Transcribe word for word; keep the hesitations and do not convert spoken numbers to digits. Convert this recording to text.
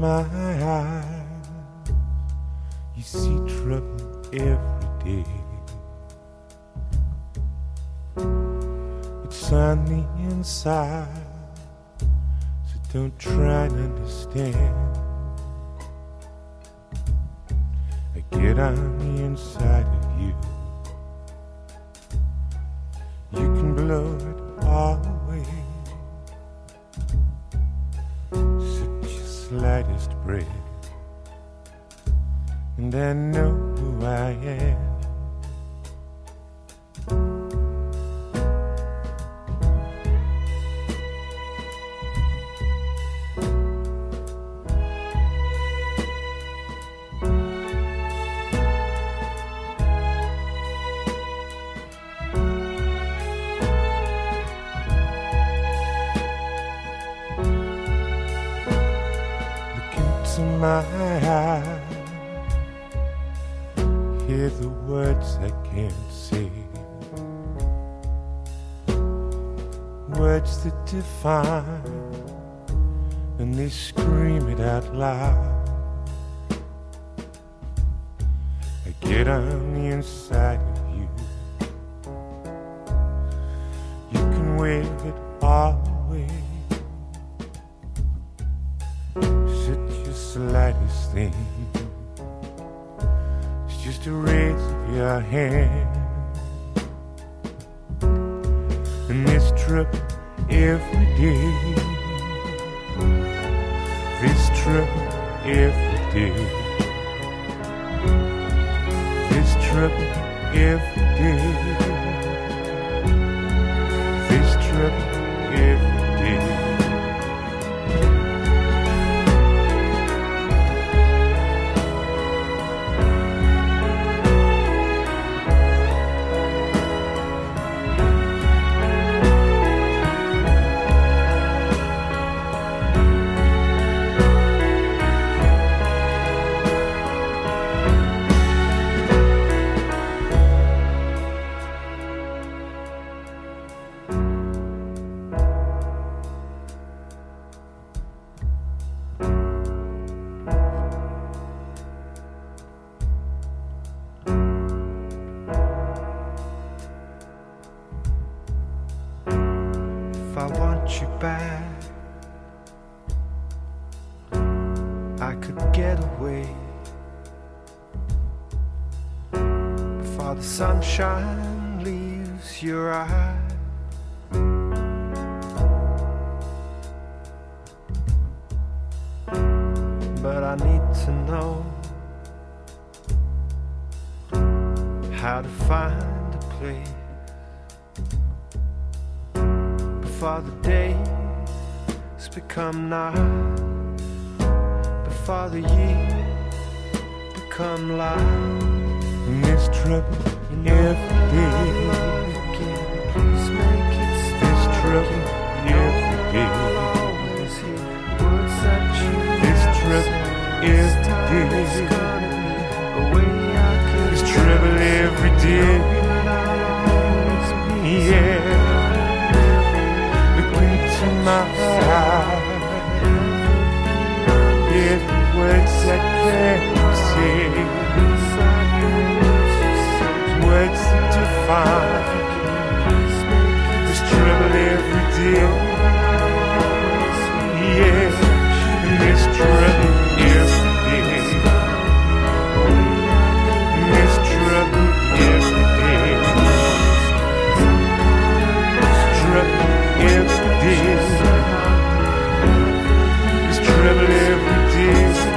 my eyes, you see trouble every day. It's on the inside, so don't try to understand. I get on the inside of you, you can blow it all away. Such a slightest breath, and I know who I am. My eyes, hear the words I can't say, words that define, and they scream it out loud. I get on the inside of you, you can wave it all away. Slightest thing, it's just a raise of your hand, and this trouble every day, this trouble every day, this trouble every day, this trouble every day. If I want you back, I could get away before the sunshine leaves your eyes. But I need to know how to find a place before the days become night, before the years become light. And there's trouble every day, please make it stop. There's trouble every day, always hear words that you there's trouble every day, there's trouble every day, yeah. My eyes, here's words I can't say, words that define, there's trouble every day, yeah, there's trouble every day, there's trouble every day, there's trouble every day. Trouble every day.